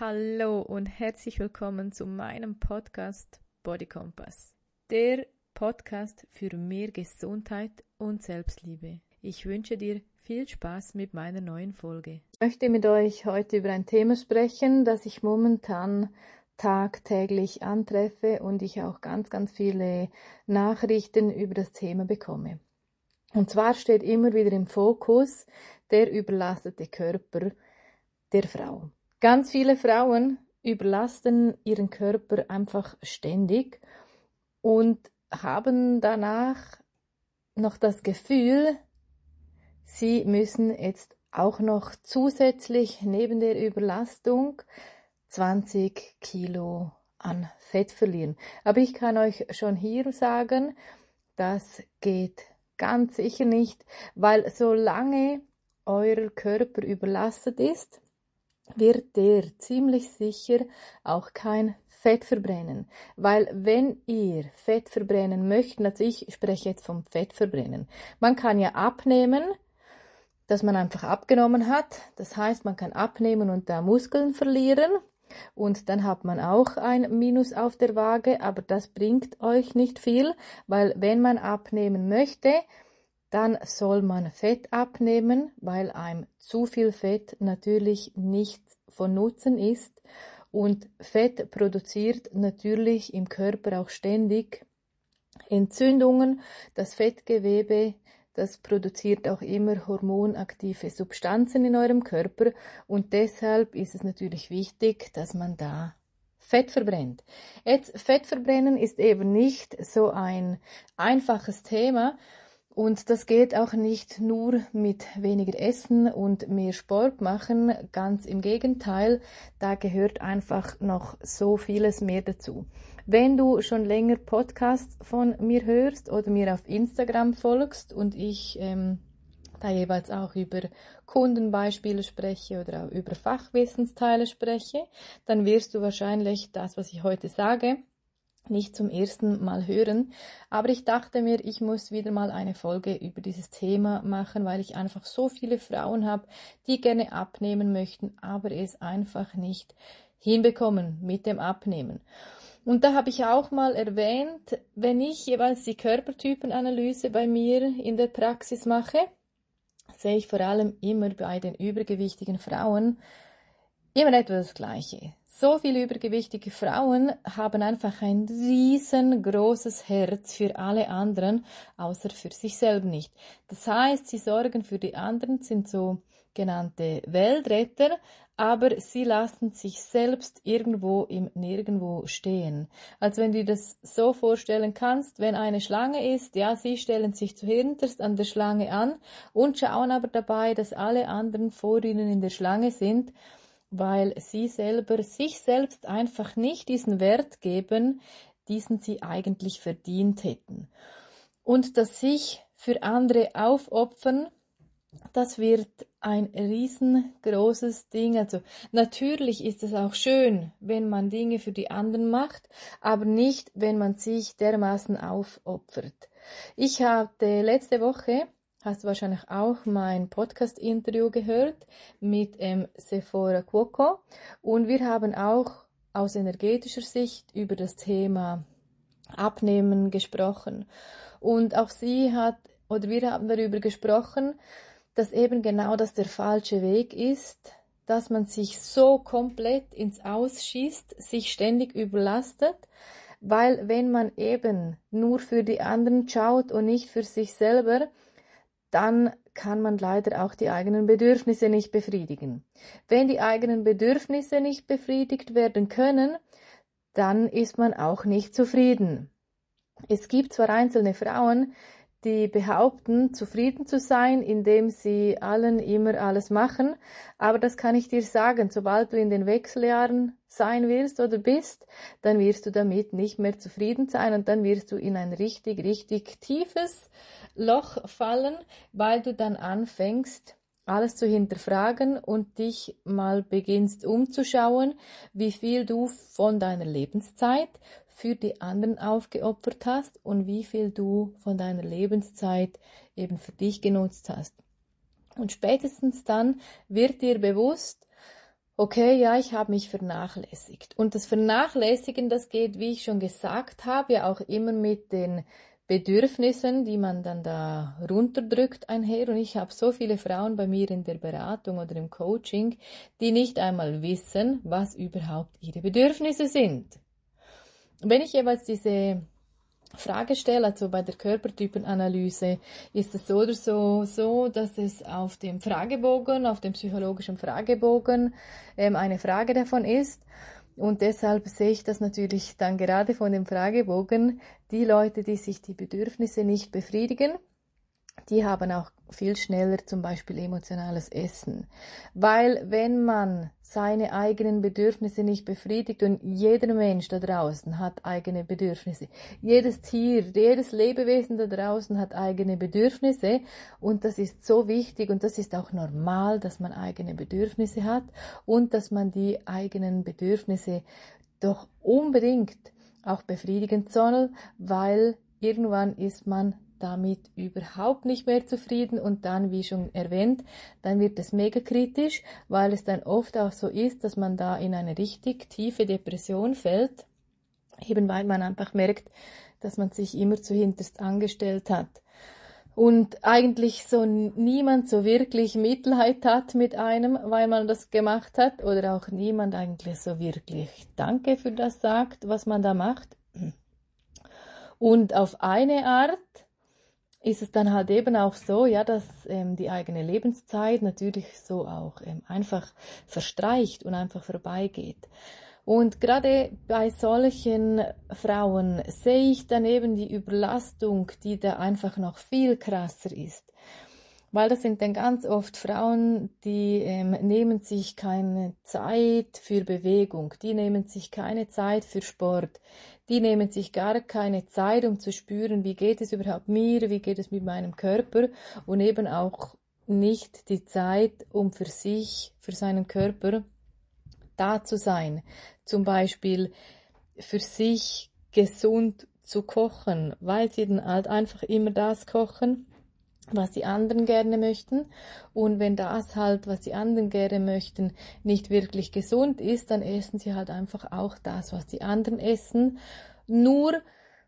Hallo und herzlich willkommen zu meinem Podcast Body Compass, der Podcast für mehr Gesundheit und Selbstliebe. Ich wünsche dir viel Spaß mit meiner neuen Folge. Ich möchte mit euch heute über ein Thema sprechen, das ich momentan tagtäglich antreffe und ich auch ganz viele Nachrichten über das Thema bekomme. Und zwar steht immer wieder im Fokus der überlastete Körper der Frau. Ganz viele Frauen überlasten ihren Körper einfach ständig und haben danach noch das Gefühl, sie müssen jetzt auch noch zusätzlich neben der Überlastung 20 Kilo an Fett verlieren. Aber ich kann euch schon hier sagen, das geht ganz sicher nicht, weil solange euer Körper überlastet ist, wird der ziemlich sicher auch kein Fett verbrennen. Weil wenn ihr Fett verbrennen möchtet, also ich spreche jetzt vom Fettverbrennen, man kann ja abnehmen, dass man einfach abgenommen hat. Das heißt, man kann abnehmen und da Muskeln verlieren und dann hat man auch ein Minus auf der Waage, aber das bringt euch nicht viel, weil wenn man abnehmen möchte, dann soll man Fett abnehmen, weil einem zu viel Fett natürlich nicht von Nutzen ist und Fett produziert natürlich im Körper auch ständig Entzündungen. Das Fettgewebe, das produziert auch immer hormonaktive Substanzen in eurem Körper und deshalb ist es natürlich wichtig, dass man da Fett verbrennt. Jetzt, Fett verbrennen ist eben nicht so ein einfaches Thema. Und das geht auch nicht nur mit weniger Essen und mehr Sport machen, ganz im Gegenteil, da gehört einfach noch so vieles mehr dazu. Wenn du schon länger Podcasts von mir hörst oder mir auf Instagram folgst und ich da jeweils auch über Kundenbeispiele spreche oder auch über Fachwissensteile spreche, dann wirst du wahrscheinlich das, was ich heute sage, nicht zum ersten Mal hören, aber ich dachte mir, ich muss wieder mal eine Folge über dieses Thema machen, weil ich einfach so viele Frauen habe, die gerne abnehmen möchten, aber es einfach nicht hinbekommen mit dem Abnehmen. Und da habe ich auch mal erwähnt, wenn ich jeweils die Körpertypenanalyse bei mir in der Praxis mache, sehe ich vor allem immer bei den übergewichtigen Frauen immer etwa das Gleiche. So viele übergewichtige Frauen haben einfach ein riesengroßes Herz für alle anderen, außer für sich selber nicht. Das heißt, sie sorgen für die anderen, sind so genannte Weltretter, aber sie lassen sich selbst irgendwo im Nirgendwo stehen. Also wenn du dir das so vorstellen kannst, wenn eine Schlange ist, ja, sie stellen sich zuhinterst an der Schlange an und schauen aber dabei, dass alle anderen vor ihnen in der Schlange sind, weil sie selber sich selbst einfach nicht diesen Wert geben, diesen sie eigentlich verdient hätten. Und das sich für andere aufopfern, das wird ein riesengroßes Ding. Also natürlich ist es auch schön, wenn man Dinge für die anderen macht, aber nicht, wenn man sich dermaßen aufopfert. Ich hatte letzte Woche, hast du wahrscheinlich auch mein Podcast-Interview gehört mit Sephora Cuoco und wir haben auch aus energetischer Sicht über das Thema Abnehmen gesprochen. Und auch wir haben darüber gesprochen, dass eben genau das der falsche Weg ist, dass man sich so komplett ins Ausschießt, sich ständig überlastet, weil wenn man eben nur für die anderen schaut und nicht für sich selber, dann kann man leider auch die eigenen Bedürfnisse nicht befriedigen. Wenn die eigenen Bedürfnisse nicht befriedigt werden können, dann ist man auch nicht zufrieden. Es gibt zwar einzelne Frauen, die behaupten, zufrieden zu sein, indem sie allen immer alles machen, aber das kann ich dir sagen, sobald du in den Wechseljahren sein wirst oder bist, dann wirst du damit nicht mehr zufrieden sein und dann wirst du in ein richtig tiefes Loch fallen, weil du dann anfängst, alles zu hinterfragen und dich mal beginnst umzuschauen, wie viel du von deiner Lebenszeit für die anderen aufgeopfert hast und wie viel du von deiner Lebenszeit eben für dich genutzt hast. Und spätestens dann wird dir bewusst, okay, ja, ich habe mich vernachlässigt. Und das Vernachlässigen, das geht, wie ich schon gesagt habe, ja auch immer mit den Bedürfnissen, die man dann da runterdrückt, einher. Und ich habe so viele Frauen bei mir in der Beratung oder im Coaching, die nicht einmal wissen, was überhaupt ihre Bedürfnisse sind. Wenn ich jeweils diese Frage stelle, also bei der Körpertypenanalyse, ist es so oder so, dass es auf dem Fragebogen, auf dem psychologischen Fragebogen eine Frage davon ist. Und deshalb sehe ich das natürlich dann gerade von dem Fragebogen, die Leute, die sich die Bedürfnisse nicht befriedigen, die haben auch viel schneller zum Beispiel emotionales Essen. Weil wenn man seine eigenen Bedürfnisse nicht befriedigt, und jeder Mensch da draußen hat eigene Bedürfnisse, jedes Tier, jedes Lebewesen da draußen hat eigene Bedürfnisse, und das ist so wichtig und das ist auch normal, dass man eigene Bedürfnisse hat und dass man die eigenen Bedürfnisse doch unbedingt auch befriedigen soll, weil irgendwann ist man damit überhaupt nicht mehr zufrieden und dann, wie schon erwähnt, dann wird es mega kritisch, weil es dann oft auch so ist, dass man da in eine richtig tiefe Depression fällt, eben weil man einfach merkt, dass man sich immer zu hinterst angestellt hat. Und eigentlich so niemand so wirklich Mitleid hat mit einem, weil man das gemacht hat, oder auch niemand eigentlich so wirklich Danke für das sagt, was man da macht. Und auf eine Art ist es dann halt eben auch so, ja, dass die eigene Lebenszeit natürlich so auch einfach verstreicht und einfach vorbeigeht. Und gerade bei solchen Frauen sehe ich dann eben die Überlastung, die da einfach noch viel krasser ist. Weil das sind dann ganz oft Frauen, die nehmen sich keine Zeit für Bewegung, die nehmen sich keine Zeit für Sport, die nehmen sich gar keine Zeit, um zu spüren, wie geht es überhaupt mir, wie geht es mit meinem Körper, und eben auch nicht die Zeit, um für sich, für seinen Körper da zu sein. Zum Beispiel für sich gesund zu kochen, weil sie dann halt einfach immer das kochen, was die anderen gerne möchten. Und wenn das halt, was die anderen gerne möchten, nicht wirklich gesund ist, dann essen sie halt einfach auch das, was die anderen essen. Nur,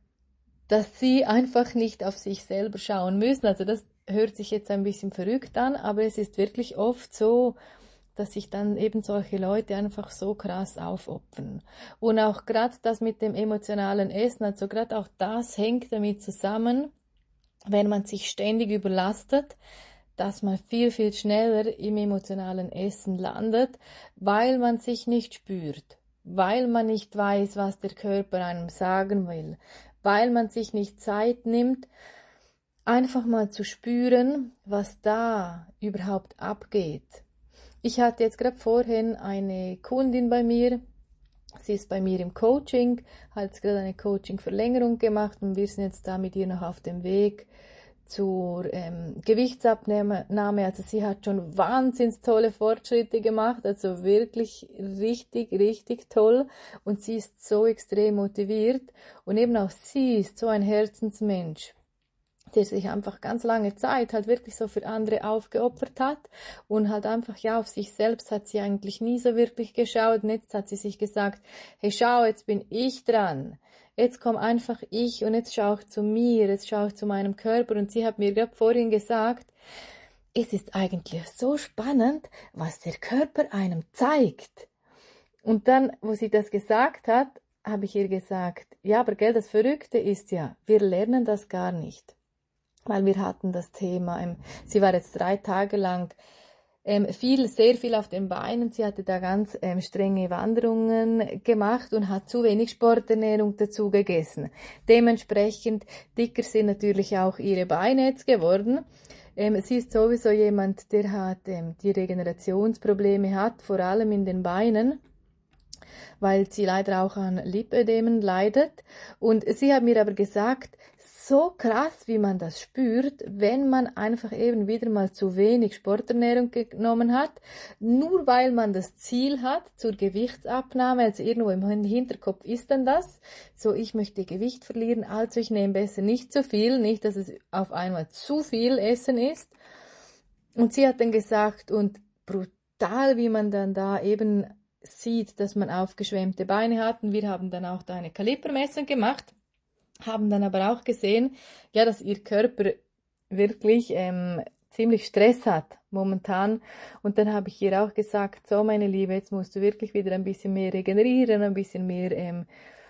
dass sie einfach nicht auf sich selber schauen müssen. Also das hört sich jetzt ein bisschen verrückt an, aber es ist wirklich oft so, dass sich dann eben solche Leute einfach so krass aufopfern. Und auch gerade das mit dem emotionalen Essen, also gerade auch das hängt damit zusammen, wenn man sich ständig überlastet, dass man viel, viel schneller im emotionalen Essen landet, weil man sich nicht spürt, weil man nicht weiß, was der Körper einem sagen will, weil man sich nicht Zeit nimmt, einfach mal zu spüren, was da überhaupt abgeht. Ich hatte jetzt gerade vorhin eine Kundin bei mir. Sie ist bei mir im Coaching, hat jetzt gerade eine Coaching-Verlängerung gemacht und wir sind jetzt da mit ihr noch auf dem Weg zur Gewichtsabnahme. Also sie hat schon wahnsinnig tolle Fortschritte gemacht, also wirklich richtig, richtig toll, und sie ist so extrem motiviert und eben auch sie ist so ein Herzensmensch, der sich einfach ganz lange Zeit halt wirklich so für andere aufgeopfert hat und halt einfach, ja, auf sich selbst hat sie eigentlich nie so wirklich geschaut. Und jetzt hat sie sich gesagt, hey, schau, jetzt bin ich dran. Jetzt komm einfach ich und jetzt schaue ich zu mir, jetzt schaue ich zu meinem Körper. Und sie hat mir gerade vorhin gesagt, es ist eigentlich so spannend, was der Körper einem zeigt. Und dann, wo sie das gesagt hat, habe ich ihr gesagt, ja, aber gell, das Verrückte ist ja, wir lernen das gar nicht. Weil wir hatten das Thema, sie war jetzt 3 Tage lang sehr viel auf den Beinen. Sie hatte da ganz strenge Wanderungen gemacht und hat zu wenig Sporternährung dazu gegessen. Dementsprechend dicker sind natürlich auch ihre Beine jetzt geworden. Sie ist sowieso jemand, der hat die Regenerationsprobleme hat, vor allem in den Beinen, weil sie leider auch an Lipödemen leidet. Und sie hat mir aber gesagt, so krass, wie man das spürt, wenn man einfach eben wieder mal zu wenig Sporternährung genommen hat, nur weil man das Ziel hat zur Gewichtsabnahme, also irgendwo im Hinterkopf ist dann das, so ich möchte Gewicht verlieren, also ich nehme besser nicht zu viel, nicht, dass es auf einmal zu viel Essen ist. Und sie hat dann gesagt, und brutal, wie man dann da eben sieht, dass man aufgeschwemmte Beine hat. Und wir haben dann auch da eine Kalibermessung gemacht, haben dann aber auch gesehen, ja, dass ihr Körper wirklich ziemlich Stress hat momentan. Und dann habe ich ihr auch gesagt, so meine Liebe, jetzt musst du wirklich wieder ein bisschen mehr regenerieren, ein bisschen mehr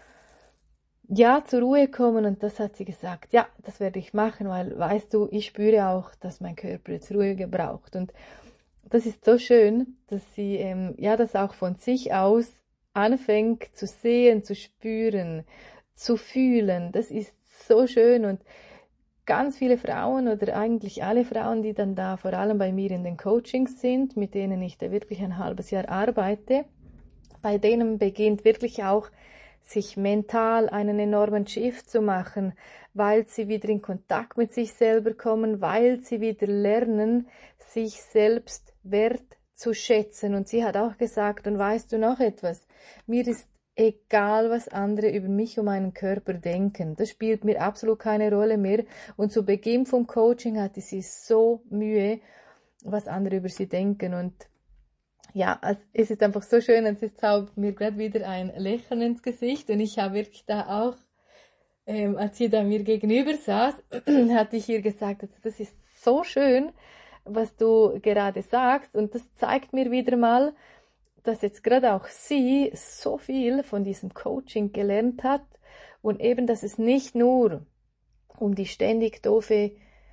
ja, zur Ruhe kommen. Und das hat sie gesagt, ja, das werde ich machen, weil, weißt du, ich spüre auch, dass mein Körper jetzt Ruhe braucht. Und das ist so schön, dass sie ja das auch von sich aus anfängt zu sehen, zu spüren, zu fühlen. Das ist so schön. Und ganz viele Frauen oder eigentlich alle Frauen, die dann da vor allem bei mir in den Coachings sind, mit denen ich da wirklich ein halbes Jahr arbeite, bei denen beginnt wirklich auch sich mental einen enormen Shift zu machen, weil sie wieder in Kontakt mit sich selber kommen, weil sie wieder lernen, sich selbst wertzuschätzen. Und sie hat auch gesagt, und weißt du noch etwas, mir ist egal, was andere über mich und meinen Körper denken. Das spielt mir absolut keine Rolle mehr. Und zu Beginn vom Coaching hatte sie so Mühe, was andere über sie denken. Und ja, es ist einfach so schön, es zaubert mir gerade wieder ein Lächeln ins Gesicht. Und ich habe wirklich da auch, als sie da mir gegenüber saß, hatte ich ihr gesagt, also das ist so schön, was du gerade sagst. Und das zeigt mir wieder mal, dass jetzt gerade auch sie so viel von diesem Coaching gelernt hat und eben, dass es nicht nur um die ständig doofe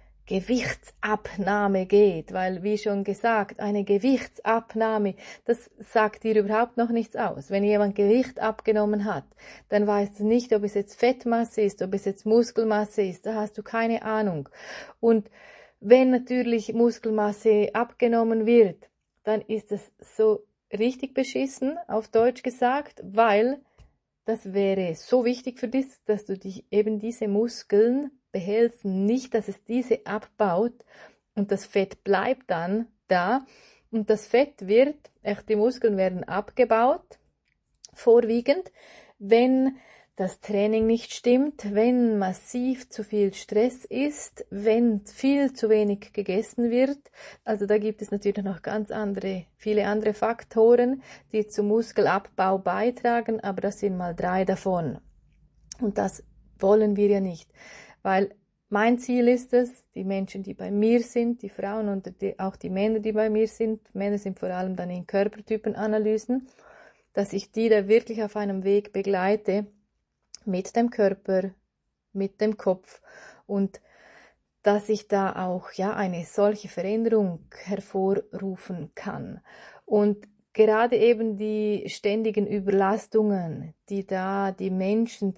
Gewichtsabnahme geht, weil, wie schon gesagt, eine Gewichtsabnahme, das sagt dir überhaupt noch nichts aus. Wenn jemand Gewicht abgenommen hat, dann weißt du nicht, ob es jetzt Fettmasse ist, ob es jetzt Muskelmasse ist, da hast du keine Ahnung. Und wenn natürlich Muskelmasse abgenommen wird, dann ist es so richtig beschissen, auf Deutsch gesagt, weil das wäre so wichtig für dich, dass du dich eben diese Muskeln behältst, nicht, dass es diese abbaut und das Fett bleibt dann da und das Fett wird, die Muskeln werden abgebaut, vorwiegend, wenn das Training nicht stimmt, wenn massiv zu viel Stress ist, wenn viel zu wenig gegessen wird. Also da gibt es natürlich noch viele andere Faktoren, die zum Muskelabbau beitragen, aber das sind mal 3 davon. Und das wollen wir ja nicht, weil mein Ziel ist es, die Menschen, die bei mir sind, die Frauen und auch die Männer, die bei mir sind, Männer sind vor allem dann in Körpertypenanalysen, dass ich die da wirklich auf einem Weg begleite, mit dem Körper, mit dem Kopf und dass ich da auch ja eine solche Veränderung hervorrufen kann. Und gerade eben die ständigen Überlastungen, die da die Menschen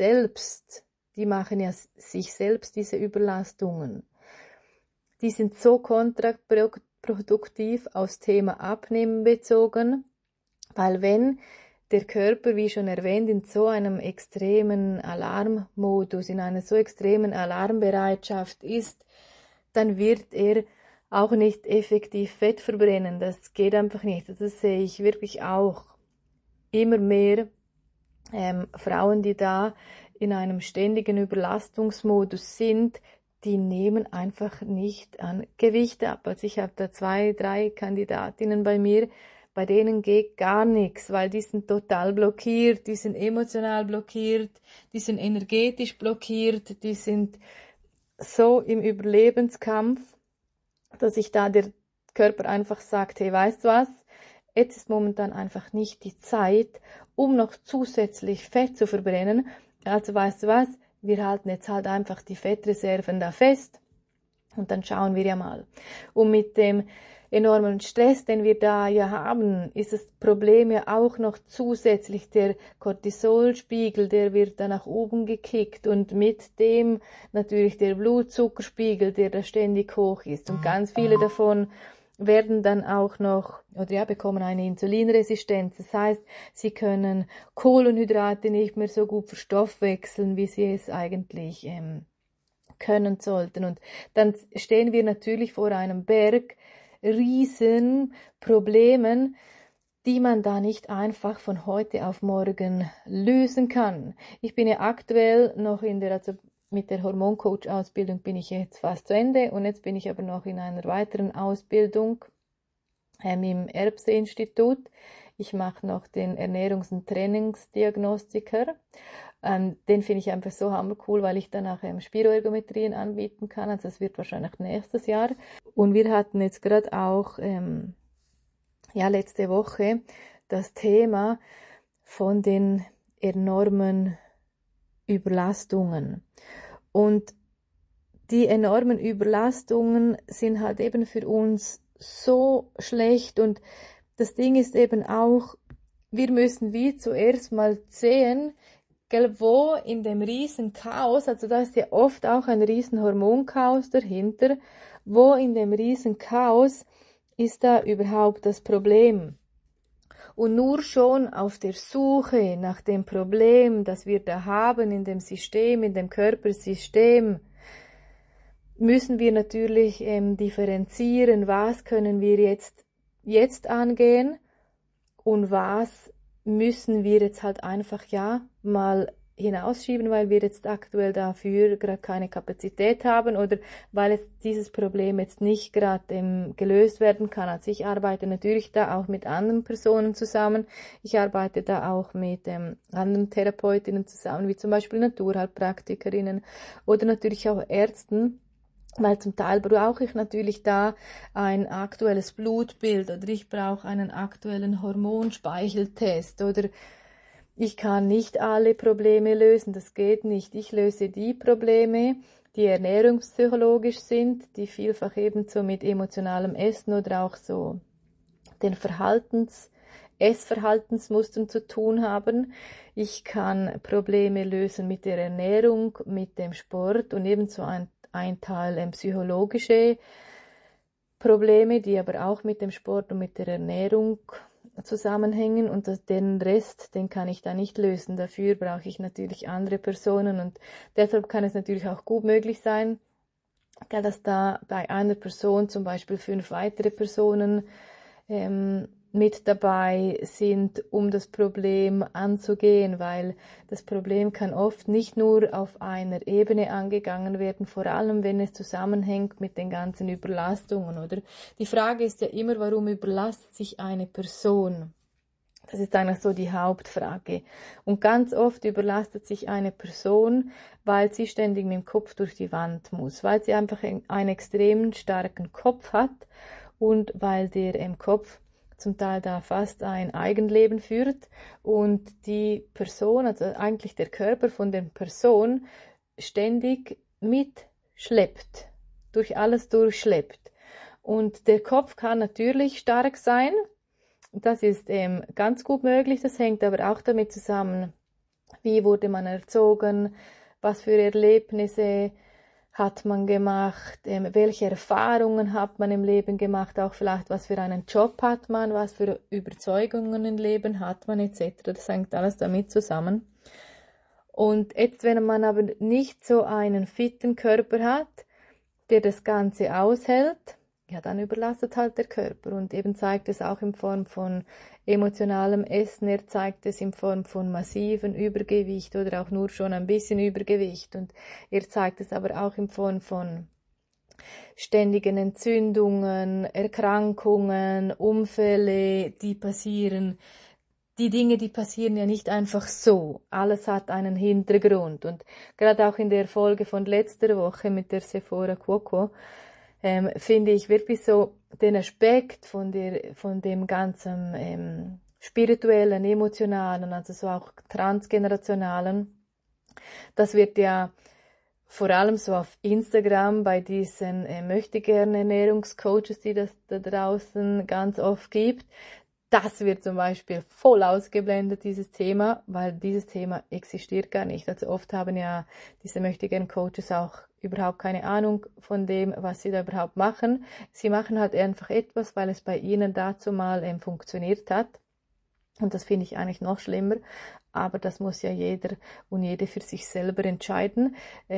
die machen ja sich selbst diese Überlastungen, die sind so kontraproduktiv aus Thema Abnehmen bezogen, weil wenn der Körper, wie schon erwähnt, in so einem extremen Alarmmodus, in einer so extremen Alarmbereitschaft ist, dann wird er auch nicht effektiv Fett verbrennen. Das geht einfach nicht. Das sehe ich wirklich auch immer mehr Frauen, die da in einem ständigen Überlastungsmodus sind, die nehmen einfach nicht an Gewicht ab. Also ich habe da 2, 3 Kandidatinnen bei mir, bei denen geht gar nichts, weil die sind total blockiert, die sind emotional blockiert, die sind energetisch blockiert, die sind so im Überlebenskampf, dass sich da der Körper einfach sagt, hey, weißt du was, jetzt ist momentan einfach nicht die Zeit, um noch zusätzlich Fett zu verbrennen. Also weißt du was, wir halten jetzt halt einfach die Fettreserven da fest und dann schauen wir ja mal. Und mit dem enormen Stress, den wir da ja haben, ist das Problem ja auch noch zusätzlich der Cortisolspiegel, der wird da nach oben gekickt und mit dem natürlich der Blutzuckerspiegel, der da ständig hoch ist. Und ganz viele davon werden dann auch noch, oder ja, bekommen eine Insulinresistenz. Das heißt, sie können Kohlenhydrate nicht mehr so gut verstoffwechseln, wie sie es eigentlich können sollten. Und dann stehen wir natürlich vor einem Berg riesen Problemen, die man da nicht einfach von heute auf morgen lösen kann. Ich bin ja aktuell noch mit der Hormoncoach-Ausbildung bin ich jetzt fast zu Ende und jetzt bin ich aber noch in einer weiteren Ausbildung im Erbse-Institut. Ich mache noch den Ernährungs- und Trainingsdiagnostiker. Den finde ich einfach so hammercool, weil ich danach Spiroergometrien anbieten kann. Also das wird wahrscheinlich nächstes Jahr. Und wir hatten jetzt gerade auch letzte Woche das Thema von den enormen Überlastungen. Und die enormen Überlastungen sind halt eben für uns so schlecht. Und das Ding ist eben auch, wir müssen wie zuerst mal sehen, wo in dem riesen Chaos, also da ist ja oft auch ein riesen Hormonchaos dahinter, wo in dem riesen Chaos ist da überhaupt das Problem? Und nur schon auf der Suche nach dem Problem, das wir da haben in dem System, in dem Körpersystem, müssen wir natürlich differenzieren, was können wir jetzt angehen und was müssen wir jetzt halt einfach mal hinausschieben, weil wir jetzt aktuell dafür gerade keine Kapazität haben oder weil jetzt dieses Problem jetzt nicht gerade gelöst werden kann. Also ich arbeite natürlich da auch mit anderen Personen zusammen. Ich arbeite da auch mit anderen Therapeutinnen zusammen, wie zum Beispiel Naturheilpraktikerinnen oder natürlich auch Ärzten. Weil zum Teil brauche ich natürlich da ein aktuelles Blutbild oder ich brauche einen aktuellen Hormonspeicheltest oder ich kann nicht alle Probleme lösen, das geht nicht. Ich löse die Probleme, die ernährungspsychologisch sind, die vielfach eben so mit emotionalem Essen oder auch so den Essverhaltensmustern zu tun haben. Ich kann Probleme lösen mit der Ernährung, mit dem Sport und ebenso ein Teil psychologische Probleme, die aber auch mit dem Sport und mit der Ernährung zusammenhängen und den Rest, den kann ich da nicht lösen. Dafür brauche ich natürlich andere Personen und deshalb kann es natürlich auch gut möglich sein, dass da bei einer Person zum Beispiel 5 weitere Personen mit dabei sind, um das Problem anzugehen, weil das Problem kann oft nicht nur auf einer Ebene angegangen werden, vor allem wenn es zusammenhängt mit den ganzen Überlastungen, oder? Die Frage ist ja immer, warum überlastet sich eine Person? Das ist eigentlich so die Hauptfrage. Und ganz oft überlastet sich eine Person, weil sie ständig mit dem Kopf durch die Wand muss, weil sie einfach einen extrem starken Kopf hat und weil der im Kopf zum Teil da fast ein Eigenleben führt und die Person, also eigentlich der Körper von der Person, ständig mitschleppt, durch alles durchschleppt. Und der Kopf kann natürlich stark sein, das ist ganz gut möglich, das hängt aber auch damit zusammen, wie wurde man erzogen, was für Erlebnisse hat man gemacht, welche Erfahrungen hat man im Leben gemacht, auch vielleicht was für einen Job hat man, was für Überzeugungen im Leben hat man etc. Das hängt alles damit zusammen. Und jetzt, wenn man aber nicht so einen fitten Körper hat, der das Ganze aushält, ja, dann überlastet halt der Körper und eben zeigt es auch in Form von emotionalem Essen, er zeigt es in Form von massivem Übergewicht oder auch nur schon ein bisschen Übergewicht und er zeigt es aber auch in Form von ständigen Entzündungen, Erkrankungen, Unfälle, die passieren. Die Dinge, die passieren ja nicht einfach so. Alles hat einen Hintergrund und gerade auch in der Folge von letzter Woche mit der Sephora Cuoco finde ich wirklich so den Aspekt von dem ganzen spirituellen, emotionalen, also so auch transgenerationalen. Das wird ja vor allem so auf Instagram bei diesen möchtegern Ernährungscoaches, die das da draußen ganz oft gibt. Das wird zum Beispiel voll ausgeblendet, dieses Thema, weil dieses Thema existiert gar nicht. Also oft haben ja diese möchtegern Coaches auch überhaupt keine Ahnung von dem, was sie da überhaupt machen. Sie machen halt einfach etwas, weil es bei ihnen dazu mal funktioniert hat. Und das finde ich eigentlich noch schlimmer. Aber das muss ja jeder und jede für sich selber entscheiden,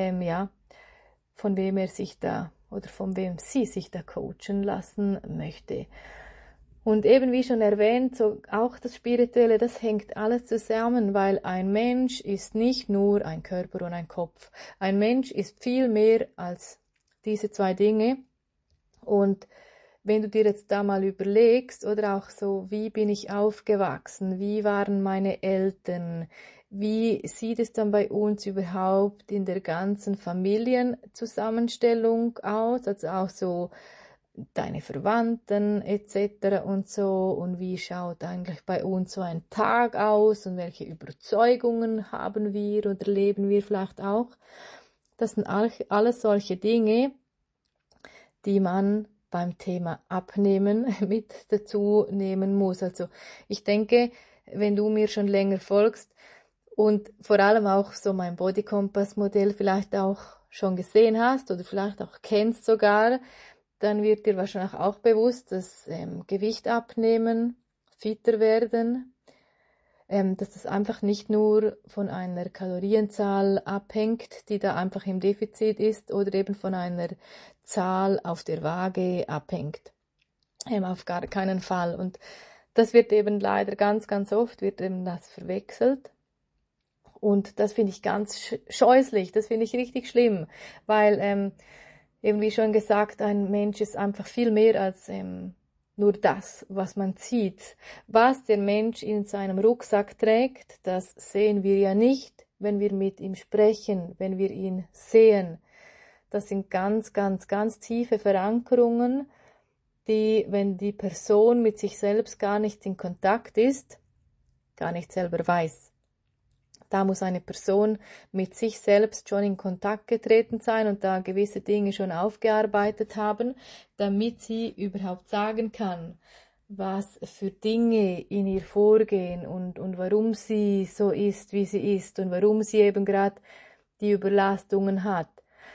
von wem er sich da oder von wem sie sich da coachen lassen möchte. Und eben wie schon erwähnt, so auch das Spirituelle, das hängt alles zusammen, weil ein Mensch ist nicht nur ein Körper und ein Kopf. Ein Mensch ist viel mehr als diese 2 Dinge. Und wenn du dir jetzt da mal überlegst, oder auch so, wie bin ich aufgewachsen, wie waren meine Eltern, wie sieht es dann bei uns überhaupt in der ganzen Familienzusammenstellung aus, also auch so deine Verwandten etc. und so, und wie schaut eigentlich bei uns so ein Tag aus und welche Überzeugungen haben wir oder leben wir vielleicht auch. Das sind alles solche Dinge, die man beim Thema Abnehmen mit dazu nehmen muss. Also ich denke, wenn du mir schon länger folgst und vor allem auch so mein Body Compass Modell vielleicht auch schon gesehen hast oder vielleicht auch kennst sogar, dann wird dir wahrscheinlich auch bewusst, dass Gewicht abnehmen, fitter werden, dass das einfach nicht nur von einer Kalorienzahl abhängt, die da einfach im Defizit ist, oder eben von einer Zahl auf der Waage abhängt. Auf gar keinen Fall. Und das wird eben leider ganz, ganz oft, wird eben das verwechselt. Und das finde ich ganz scheußlich, das finde ich richtig schlimm, weil eben wie schon gesagt, ein Mensch ist einfach viel mehr als nur das, was man sieht. Was der Mensch in seinem Rucksack trägt, das sehen wir ja nicht, wenn wir mit ihm sprechen, wenn wir ihn sehen. Das sind ganz, ganz, ganz tiefe Verankerungen, die, wenn die Person mit sich selbst gar nicht in Kontakt ist, gar nicht selber weiß. Da muss eine Person mit sich selbst schon in Kontakt getreten sein und da gewisse Dinge schon aufgearbeitet haben, damit sie überhaupt sagen kann, was für Dinge in ihr vorgehen und warum sie so ist, wie sie ist und warum sie eben gerade die Überlastungen hat,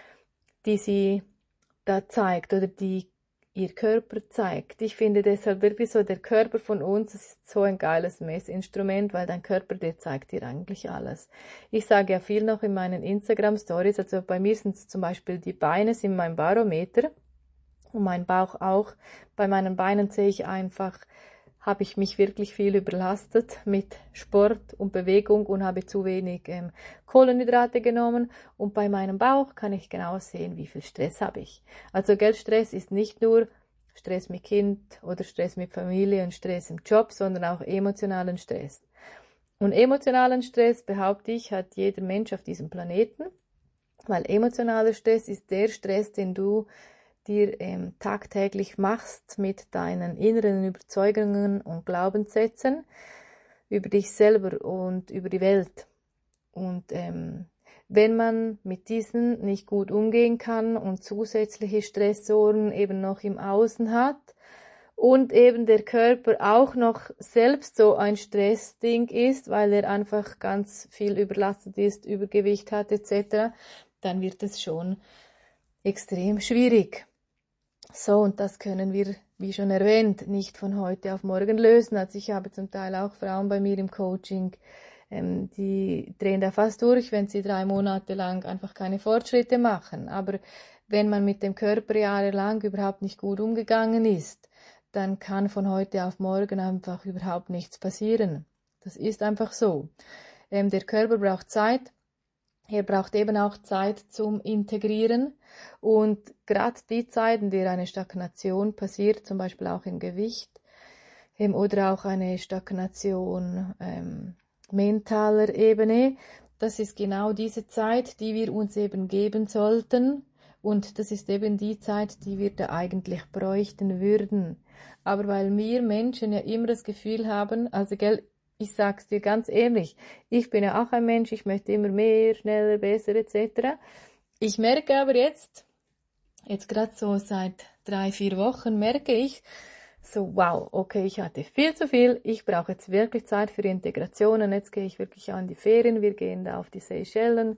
die sie da zeigt oder die ihr Körper zeigt. Ich finde deshalb wirklich so, der Körper von uns, das ist so ein geiles Messinstrument, weil dein Körper, der zeigt dir eigentlich alles. Ich sage ja viel noch in meinen Instagram-Stories, also bei mir sind es zum Beispiel die Beine, sind mein Barometer und mein Bauch auch. Bei meinen Beinen sehe ich einfach, habe ich mich wirklich viel überlastet mit Sport und Bewegung und habe zu wenig Kohlenhydrate genommen. Und bei meinem Bauch kann ich genau sehen, wie viel Stress habe ich. Also Geldstress ist nicht nur Stress mit Kind oder Stress mit Familie und Stress im Job, sondern auch emotionalen Stress. Und emotionalen Stress, behaupte ich, hat jeder Mensch auf diesem Planeten, weil emotionaler Stress ist der Stress, den du dir tagtäglich machst mit deinen inneren Überzeugungen und Glaubenssätzen über dich selber und über die Welt. Und wenn man mit diesen nicht gut umgehen kann und zusätzliche Stressoren eben noch im Außen hat und eben der Körper auch noch selbst so ein Stressding ist, weil er einfach ganz viel überlastet ist, Übergewicht hat etc., dann wird es schon extrem schwierig. So, und das können wir, wie schon erwähnt, nicht von heute auf morgen lösen. Also ich habe zum Teil auch Frauen bei mir im Coaching, die drehen da fast durch, wenn sie 3 Monate lang einfach keine Fortschritte machen. Aber wenn man mit dem Körper jahrelang überhaupt nicht gut umgegangen ist, dann kann von heute auf morgen einfach überhaupt nichts passieren. Das ist einfach so. Der Körper braucht Zeit. Er braucht eben auch Zeit zum Integrieren und gerade die Zeit, in der eine Stagnation passiert, zum Beispiel auch im Gewicht oder auch eine Stagnation mentaler Ebene, das ist genau diese Zeit, die wir uns eben geben sollten und das ist eben die Zeit, die wir da eigentlich bräuchten würden. Aber weil wir Menschen ja immer das Gefühl haben, also gell, ich sag's dir ganz ehrlich, ich bin ja auch ein Mensch, ich möchte immer mehr, schneller, besser etc. Ich merke aber jetzt gerade so seit 3, 4 Wochen, merke ich so, wow, okay, ich hatte viel zu viel, ich brauche jetzt wirklich Zeit für Integration und jetzt gehe ich wirklich an die Ferien, wir gehen da auf die Seychellen,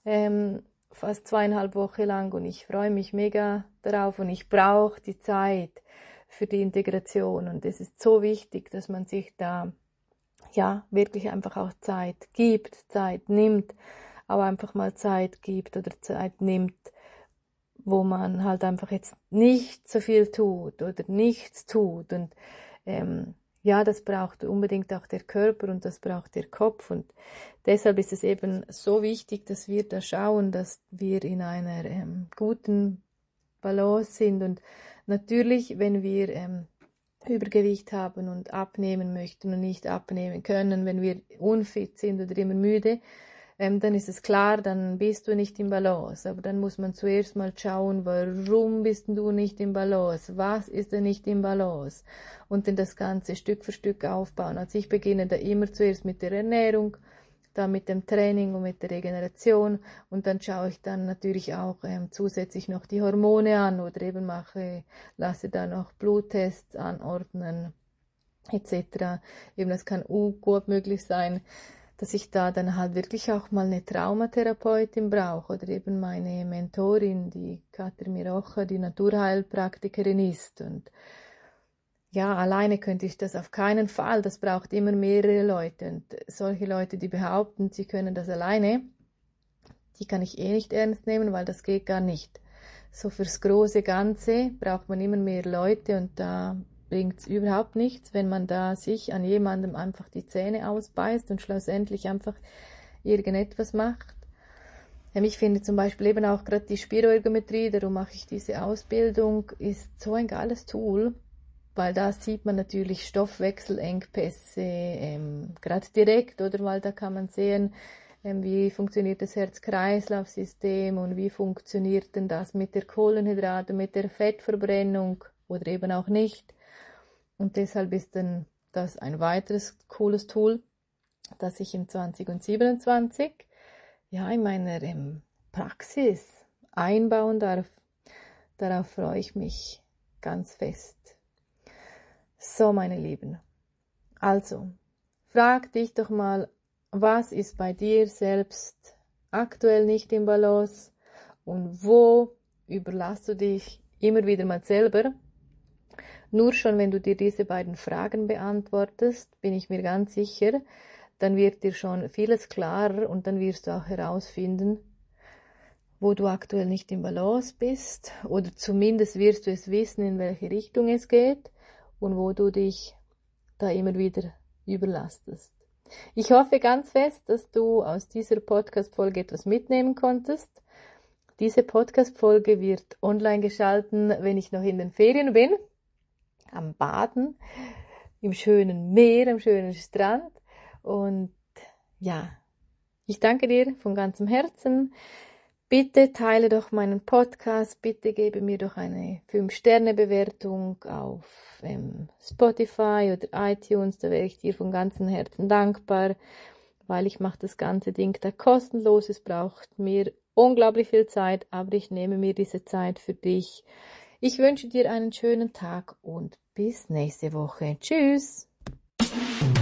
fast 2,5 Wochen lang und ich freue mich mega darauf und ich brauche die Zeit für die Integration und es ist so wichtig, dass man sich da ja, wirklich einfach auch Zeit gibt, Zeit nimmt, aber einfach mal Zeit gibt oder Zeit nimmt, wo man halt einfach jetzt nicht so viel tut oder nichts tut und ja, das braucht unbedingt auch der Körper und das braucht der Kopf und deshalb ist es eben so wichtig, dass wir da schauen, dass wir in einer guten Balance sind und Natürlich, wenn wir Übergewicht haben und abnehmen möchten und nicht abnehmen können, wenn wir unfit sind oder immer müde, dann ist es klar, dann bist du nicht im Balance. Aber dann muss man zuerst mal schauen, warum bist du nicht im Balance? Was ist denn nicht im Balance? Und dann das Ganze Stück für Stück aufbauen. Also ich beginne da immer zuerst mit der Ernährung, dann mit dem Training und mit der Regeneration und dann schaue ich dann natürlich auch zusätzlich noch die Hormone an oder eben lasse da noch Bluttests anordnen etc. Eben das kann gut möglich sein, dass ich da dann halt wirklich auch mal eine Traumatherapeutin brauche oder eben meine Mentorin, die Katrin Mirocha, die Naturheilpraktikerin ist. Und ja, alleine könnte ich das auf keinen Fall. Das braucht immer mehrere Leute. Und solche Leute, die behaupten, sie können das alleine, die kann ich eh nicht ernst nehmen, weil das geht gar nicht. So fürs große Ganze braucht man immer mehr Leute und da bringt es überhaupt nichts, wenn man da sich an jemandem einfach die Zähne ausbeißt und schlussendlich einfach irgendetwas macht. Ich finde zum Beispiel eben auch gerade die Spiroergometrie, darum mache ich diese Ausbildung, ist so ein geiles Tool, weil da sieht man natürlich Stoffwechselengpässe, gerade direkt, oder? Weil da kann man sehen, wie funktioniert das Herz-Kreislauf-System und wie funktioniert denn das mit der Kohlenhydrate, mit der Fettverbrennung oder eben auch nicht. Und deshalb ist dann das ein weiteres cooles Tool, das ich in 2027 ja, in meiner Praxis einbauen darf. Darauf freue ich mich ganz fest. So, meine Lieben, also, frag dich doch mal, was ist bei dir selbst aktuell nicht im Balance und wo überlässt du dich immer wieder mal selber? Nur schon, wenn du dir diese beiden Fragen beantwortest, bin ich mir ganz sicher, dann wird dir schon vieles klarer und dann wirst du auch herausfinden, wo du aktuell nicht im Balance bist oder zumindest wirst du es wissen, in welche Richtung es geht und wo du dich da immer wieder überlastest. Ich hoffe ganz fest, dass du aus dieser Podcast-Folge etwas mitnehmen konntest. Diese Podcast-Folge wird online geschalten, wenn ich noch in den Ferien bin, am Baden, im schönen Meer, am schönen Strand. Und ja, ich danke dir von ganzem Herzen. Bitte teile doch meinen Podcast, bitte gebe mir doch eine 5-Sterne-Bewertung auf Spotify oder iTunes, da wäre ich dir von ganzem Herzen dankbar, weil ich mache das ganze Ding da kostenlos, es braucht mir unglaublich viel Zeit, aber ich nehme mir diese Zeit für dich. Ich wünsche dir einen schönen Tag und bis nächste Woche. Tschüss!